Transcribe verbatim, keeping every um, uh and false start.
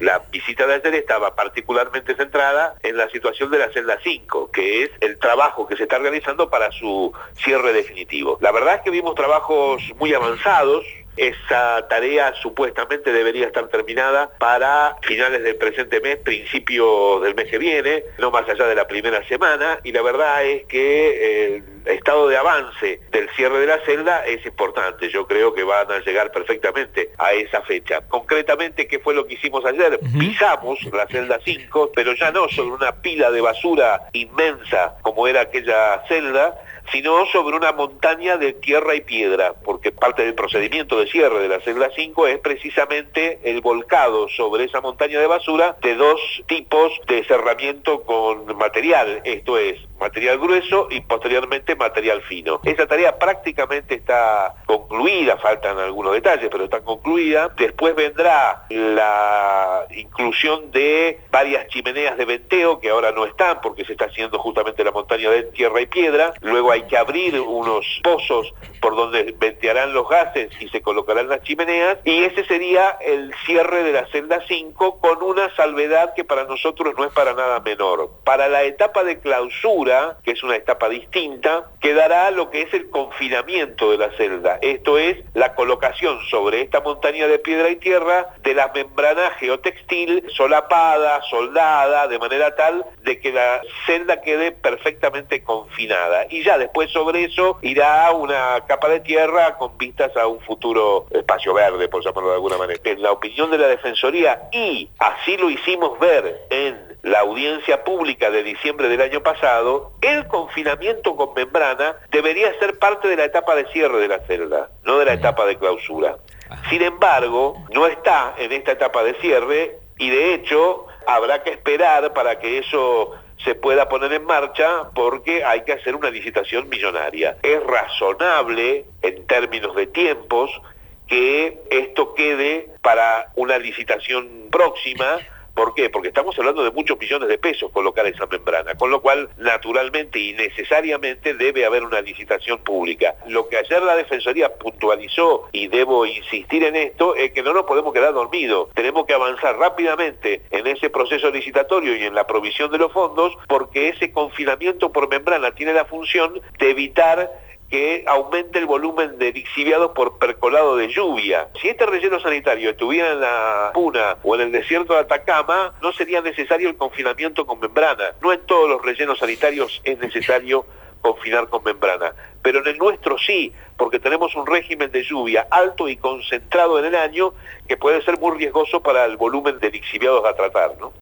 La visita de ayer estaba particularmente centrada en la situación de la celda cinco, que es el trabajo que se está realizando para su cierre definitivo. La verdad es que vimos trabajos muy avanzados. Esa tarea supuestamente debería estar terminada para finales del presente mes, principios del mes que viene, no más allá de la primera semana, y la verdad es que el estado de avance del cierre de la celda es importante. Yo creo que van a llegar perfectamente a esa fecha. Concretamente, ¿qué fue lo que hicimos ayer? Uh-huh. Pisamos la celda cinco, pero ya no sobre una pila de basura inmensa como era aquella celda, sino sobre una montaña de tierra y piedra, porque parte del procedimiento de cierre de la celda cinco es precisamente el volcado sobre esa montaña de basura de dos tipos de cerramiento con material, esto es, material grueso y posteriormente material fino. Esa tarea prácticamente está concluida, faltan algunos detalles, pero está concluida. Después vendrá la inclusión de varias chimeneas de venteo, que ahora no están porque se está haciendo justamente la montaña de tierra y piedra. Luego hay que abrir unos pozos por donde ventearán los gases y se colocarán las chimeneas, y ese sería el cierre de la celda cinco, con una salvedad que para nosotros no es para nada menor. Para la etapa de clausura, que es una etapa distinta, quedará lo que es el confinamiento de la celda, esto es la colocación sobre esta montaña de piedra y tierra de la membrana geotextil solapada, soldada, de manera tal de que la celda quede perfectamente confinada, y ya después sobre eso irá una capa de tierra con vistas a un futuro espacio verde, por llamarlo de alguna manera. En la opinión de la Defensoría, y así lo hicimos ver en la audiencia pública de diciembre del año pasado, el confinamiento con membrana debería ser parte de la etapa de cierre de la celda, no de la etapa de clausura. Sin embargo, no está en esta etapa de cierre, y de hecho habrá que esperar para que eso se pueda poner en marcha, porque hay que hacer una licitación millonaria. Es razonable, en términos de tiempos, que esto quede para una licitación próxima. ¿Por qué? Porque estamos hablando de muchos millones de pesos colocar esa membrana, con lo cual naturalmente y necesariamente debe haber una licitación pública. Lo que ayer la Defensoría puntualizó, y debo insistir en esto, es que no nos podemos quedar dormidos. Tenemos que avanzar rápidamente en ese proceso licitatorio y en la provisión de los fondos, porque ese confinamiento por membrana tiene la función de evitar que aumente el volumen de lixiviados por percolado de lluvia. Si este relleno sanitario estuviera en la Puna o en el desierto de Atacama, no sería necesario el confinamiento con membrana. No en todos los rellenos sanitarios es necesario confinar con membrana, pero en el nuestro sí, porque tenemos un régimen de lluvia alto y concentrado en el año que puede ser muy riesgoso para el volumen de lixiviados a tratar, ¿no?